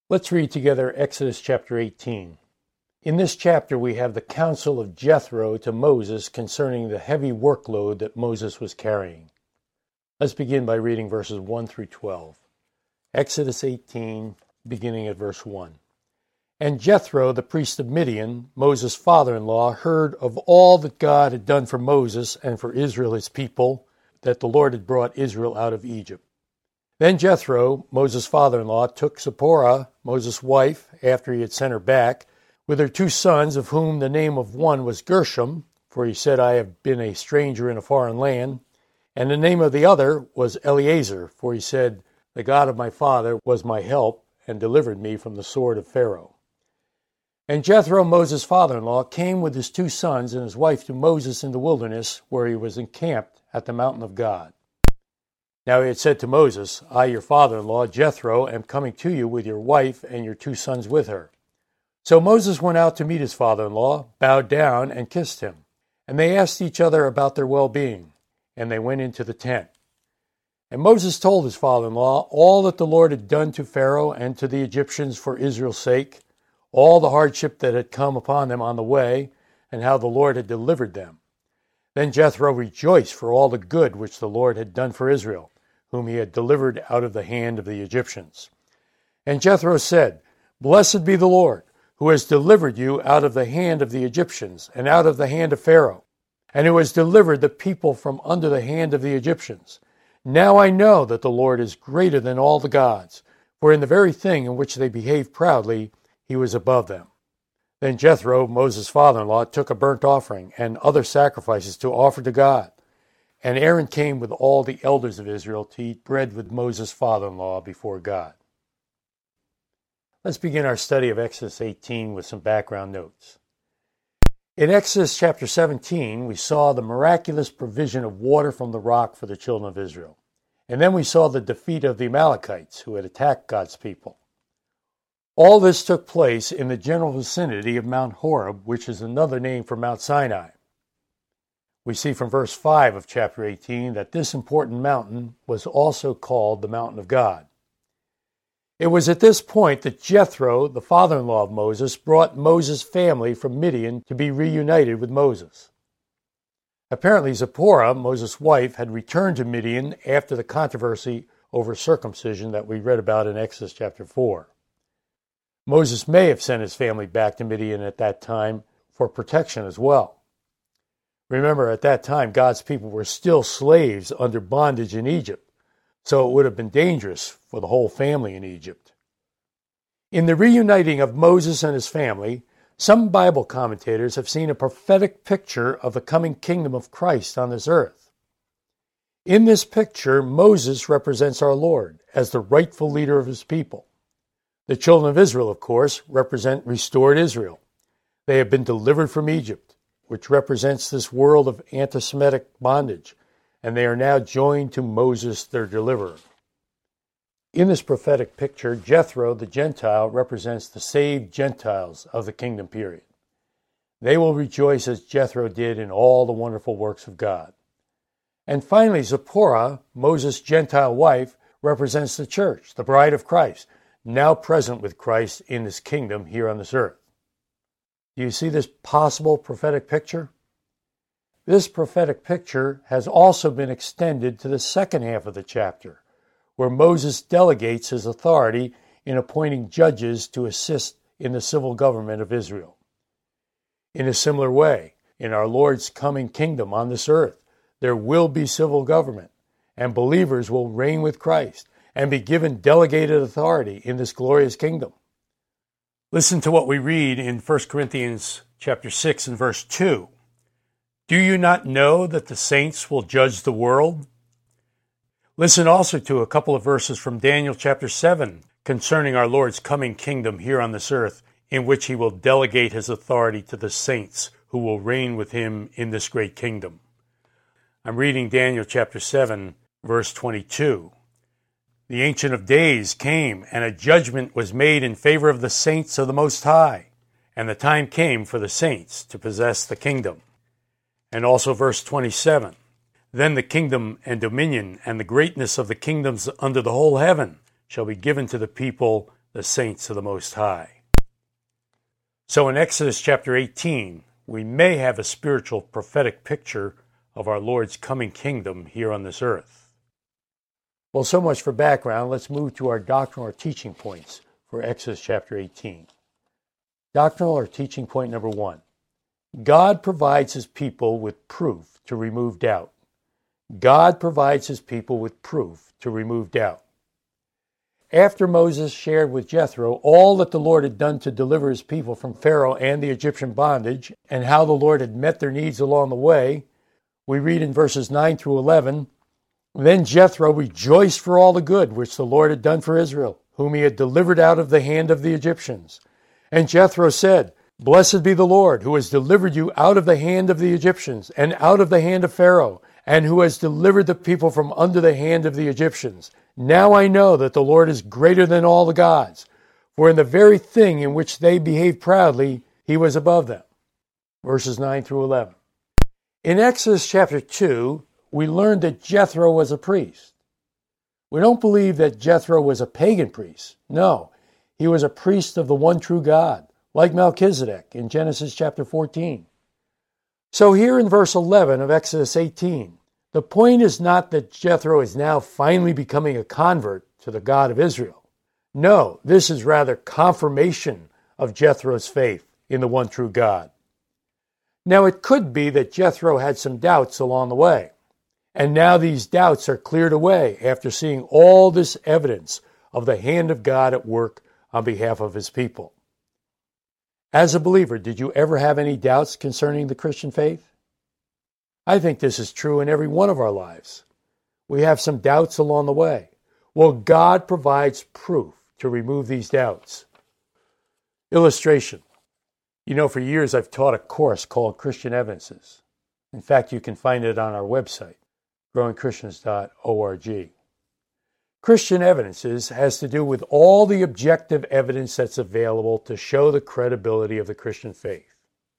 Let's read together Exodus chapter 18. In this chapter we have the counsel of Jethro to Moses concerning the heavy workload that Moses was carrying. Let's begin by reading verses 1 through 12. Exodus 18, beginning at verse 1. And Jethro, the priest of Midian, Moses' father-in-law, heard of all that God had done for Moses and for Israel his people, that the Lord had brought Israel out of Egypt. Then Jethro, Moses' father-in-law, took Zipporah, Moses' wife, after he had sent her back, with her 2 sons, of whom the name of one was Gershom, for he said, I have been a stranger in a foreign land, and the name of the other was Eleazar, for he said, the God of my father was my help, and delivered me from the sword of Pharaoh. And Jethro, Moses' father-in-law, came with his 2 sons and his wife to Moses in the wilderness, where he was encamped at the mountain of God. Now he had said to Moses, I, your father-in-law, Jethro, am coming to you with your wife and your 2 sons with her. So Moses went out to meet his father-in-law, bowed down, and kissed him. And they asked each other about their well-being, and they went into the tent. And Moses told his father-in-law all that the Lord had done to Pharaoh and to the Egyptians for Israel's sake, all the hardship that had come upon them on the way, and how the Lord had delivered them. Then Jethro rejoiced for all the good which the Lord had done for Israel, whom he had delivered out of the hand of the Egyptians. And Jethro said, Blessed be the Lord, who has delivered you out of the hand of the Egyptians, and out of the hand of Pharaoh, and who has delivered the people from under the hand of the Egyptians. Now I know that the Lord is greater than all the gods, for in the very thing in which they behaved proudly, he was above them. Then Jethro, Moses' father-in-law, took a burnt offering and other sacrifices to offer to God. And Aaron came with all the elders of Israel to eat bread with Moses' father-in-law before God. Let's begin our study of Exodus 18 with some background notes. In Exodus chapter 17, we saw the miraculous provision of water from the rock for the children of Israel. And then we saw the defeat of the Amalekites who had attacked God's people. All this took place in the general vicinity of Mount Horeb, which is another name for Mount Sinai. We see from verse 5 of chapter 18 that this important mountain was also called the Mountain of God. It was at this point that Jethro, the father-in-law of Moses, brought Moses' family from Midian to be reunited with Moses. Apparently Zipporah, Moses' wife, had returned to Midian after the controversy over circumcision that we read about in Exodus chapter 4. Moses may have sent his family back to Midian at that time for protection as well. Remember, at that time, God's people were still slaves under bondage in Egypt, so it would have been dangerous for the whole family in Egypt. In the reuniting of Moses and his family, some Bible commentators have seen a prophetic picture of the coming kingdom of Christ on this earth. In this picture, Moses represents our Lord as the rightful leader of his people. The children of Israel, of course, represent restored Israel. They have been delivered from Egypt, which represents this world of anti-Semitic bondage, and they are now joined to Moses, their deliverer. In this prophetic picture, Jethro, the Gentile, represents the saved Gentiles of the kingdom period. They will rejoice as Jethro did in all the wonderful works of God. And finally, Zipporah, Moses' Gentile wife, represents the church, the bride of Christ, now present with Christ in his kingdom here on this earth. Do you see this possible prophetic picture? This prophetic picture has also been extended to the second half of the chapter, where Moses delegates his authority in appointing judges to assist in the civil government of Israel. In a similar way, in our Lord's coming kingdom on this earth, there will be civil government, and believers will reign with Christ and be given delegated authority in this glorious kingdom. Listen to what we read in 1 Corinthians chapter 6 and verse 2. Do you not know that the saints will judge the world? Listen also to a couple of verses from Daniel chapter 7 concerning our Lord's coming kingdom here on this earth, in which he will delegate his authority to the saints who will reign with him in this great kingdom. I'm reading Daniel chapter 7, verse 22. The Ancient of Days came, and a judgment was made in favor of the saints of the Most High, and the time came for the saints to possess the kingdom. And also verse 27. Then the kingdom and dominion and the greatness of the kingdoms under the whole heaven shall be given to the people the saints of the Most High. So in Exodus chapter 18, we may have a spiritual prophetic picture of our Lord's coming kingdom here on this earth. Well, so much for background. Let's move to our doctrinal or teaching points for Exodus chapter 18. Doctrinal or teaching point number 1. God provides his people with proof to remove doubt. God provides his people with proof to remove doubt. After Moses shared with Jethro all that the Lord had done to deliver his people from Pharaoh and the Egyptian bondage, and how the Lord had met their needs along the way, we read in verses 9 through 11, "Then Jethro rejoiced for all the good which the Lord had done for Israel, whom he had delivered out of the hand of the Egyptians. And Jethro said, Blessed be the Lord, who has delivered you out of the hand of the Egyptians, and out of the hand of Pharaoh, and who has delivered the people from under the hand of the Egyptians. Now I know that the Lord is greater than all the gods, for in the very thing in which they behaved proudly, he was above them." Verses 9 through 11. In Exodus chapter 2, we learned that Jethro was a priest. We don't believe that Jethro was a pagan priest. No, he was a priest of the one true God, like Melchizedek in Genesis chapter 14. So here in verse 11 of Exodus 18, the point is not that Jethro is now finally becoming a convert to the God of Israel. No, this is rather confirmation of Jethro's faith in the one true God. Now it could be that Jethro had some doubts along the way, and now these doubts are cleared away after seeing all this evidence of the hand of God at work on behalf of his people. As a believer, did you ever have any doubts concerning the Christian faith? I think this is true in every one of our lives. We have some doubts along the way. Well, God provides proof to remove these doubts. Illustration. You know, for years I've taught a course called Christian Evidences. In fact, you can find it on our website, growingchristians.org. Christian Evidences has to do with all the objective evidence that's available to show the credibility of the Christian faith.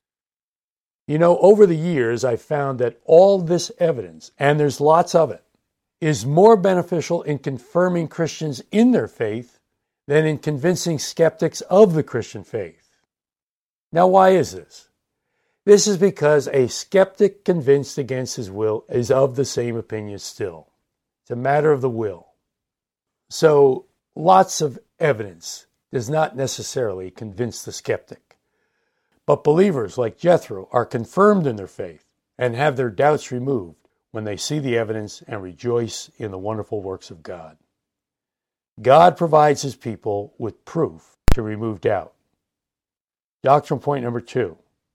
You know, over the years, I've found that all this evidence, and there's lots of it, is more beneficial in confirming Christians in their faith than in convincing skeptics of the Christian faith. Now, why is this? This is because a skeptic convinced against his will is of the same opinion still. It's a matter of the will. So, lots of evidence does not necessarily convince the skeptic. But believers like Jethro are confirmed in their faith and have their doubts removed when they see the evidence and rejoice in the wonderful works of God. God provides his people with proof to remove doubt. Doctrine point number 2.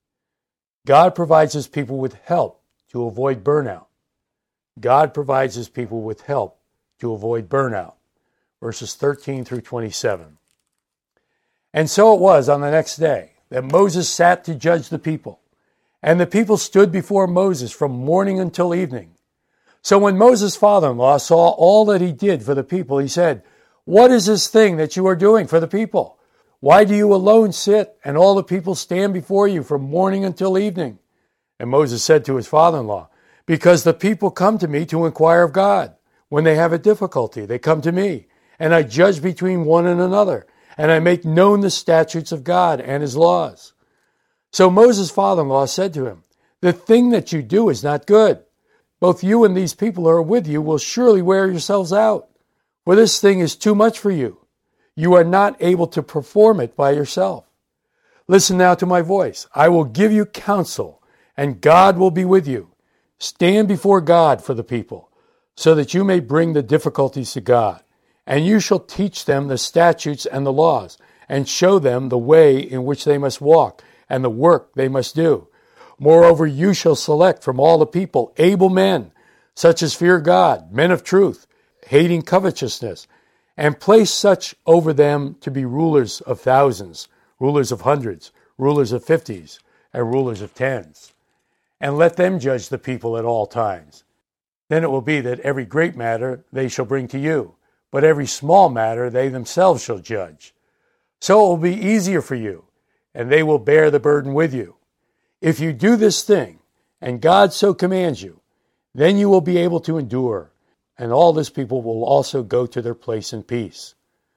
God provides his people with help to avoid burnout. God provides his people with help to avoid burnout. Verses 13 through 27. "And so it was on the next day that Moses sat to judge the people. And the people stood before Moses from morning until evening. So when Moses' father-in-law saw all that he did for the people, he said, What is this thing that you are doing for the people? Why do you alone sit, and all the people stand before you from morning until evening? And Moses said to his father-in-law, Because the people come to me to inquire of God. When they have a difficulty, they come to me, and I judge between one and another, and I make known the statutes of God and his laws. So Moses' father-in-law said to him, The thing that you do is not good. Both you and these people who are with you will surely wear yourselves out. For this thing is too much for you. You are not able to perform it by yourself. Listen now to my voice. I will give you counsel, and God will be with you. Stand before God for the people, so that you may bring the difficulties to God. And you shall teach them the statutes and the laws, and show them the way in which they must walk, and the work they must do. Moreover, you shall select from all the people able men, such as fear God, men of truth, hating covetousness, and place such over them to be rulers of thousands, rulers of hundreds, rulers of 50s, and rulers of 10s. And let them judge the people at all times. Then it will be that every great matter they shall bring to you, but every small matter they themselves shall judge. So it will be easier for you, and they will bear the burden with you. If you do this thing, and God so commands you, then you will be able to endure, and all this people will also go to their place in peace.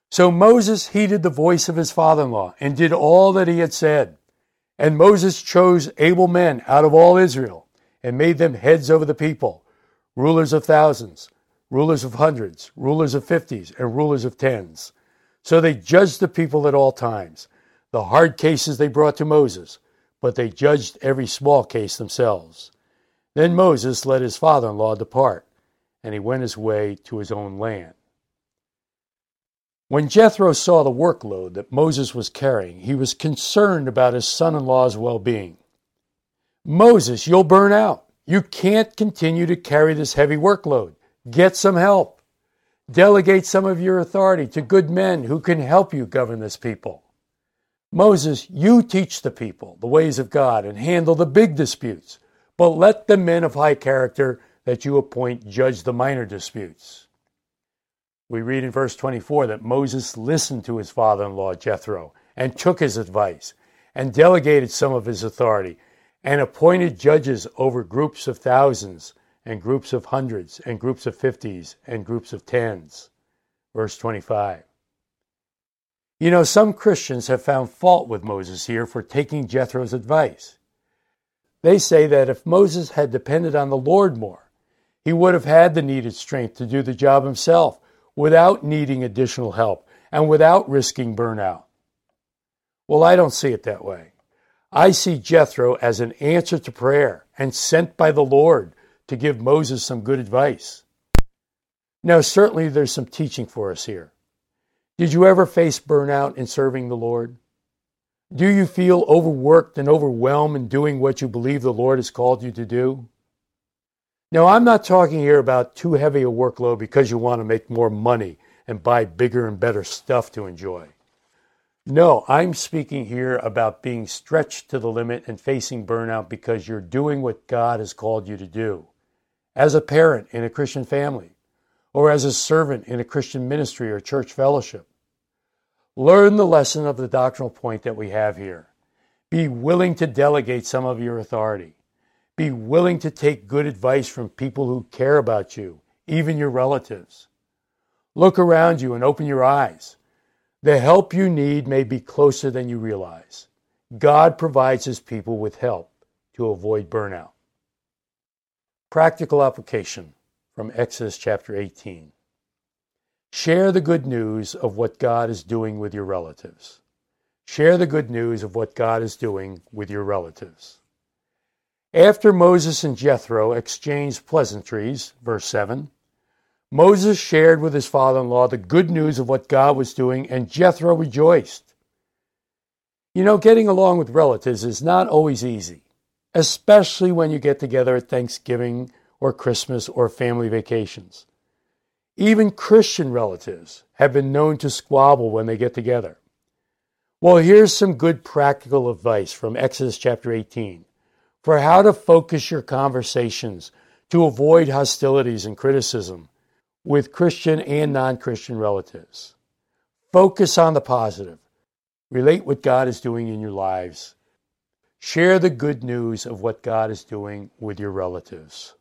So Moses heeded the voice of his father-in-law and did all that he had said. And Moses chose able men out of all Israel and made them heads over the people, rulers of thousands, rulers of hundreds, rulers of fifties, and rulers of tens. So they judged the people at all times. The hard cases they brought to Moses, but they judged every small case themselves. Then Moses let his father-in-law depart, and he went his way to his own land. When Jethro saw the workload that Moses was carrying, he was concerned about his son-in-law's well-being. "Moses, you'll burn out. You can't continue to carry this heavy workload. Get some help. Delegate some of your authority to good men who can help you govern this people. Moses, you teach the people the ways of God and handle the big disputes, but let the men of high character that you appoint judge the minor disputes." We read in verse 24 that Moses listened to his father-in-law Jethro and took his advice and delegated some of his authority and appointed judges over groups of thousands and groups of hundreds and groups of fifties and groups of tens. Verse 25. You know, some Christians have found fault with Moses here for taking Jethro's advice. They say that if Moses had depended on the Lord more, he would have had the needed strength to do the job himself without needing additional help and without risking burnout. Well, I don't see it that way. I see Jethro as an answer to prayer and sent by the Lord to give Moses some good advice. Now, certainly there's some teaching for us here. Did you ever face burnout in serving the Lord? Do you feel overworked and overwhelmed in doing what you believe the Lord has called you to do? Now, I'm not talking here about too heavy a workload because you want to make more money and buy bigger and better stuff to enjoy. No, I'm speaking here about being stretched to the limit and facing burnout because you're doing what God has called you to do. As a parent in a Christian family, or as a servant in a Christian ministry or church fellowship. Learn the lesson of the doctrinal point that we have here. Be willing to delegate some of your authority. Be willing to take good advice from people who care about you, even your relatives. Look around you and open your eyes. The help you need may be closer than you realize. God provides his people with help to avoid burnout. Practical application from Exodus chapter 18. Share the good news of what God is doing with your relatives. Share the good news of what God is doing with your relatives. After Moses and Jethro exchanged pleasantries, verse 7, Moses shared with his father-in-law the good news of what God was doing, and Jethro rejoiced. You know, getting along with relatives is not always easy, especially when you get together at Thanksgiving or Christmas or family vacations. Even Christian relatives have been known to squabble when they get together. Well, here's some good practical advice from Exodus chapter 18 for how to focus your conversations to avoid hostilities and criticism with Christian and non-Christian relatives. Focus on the positive. Relate what God is doing in your lives. Share the good news of what God is doing with your relatives.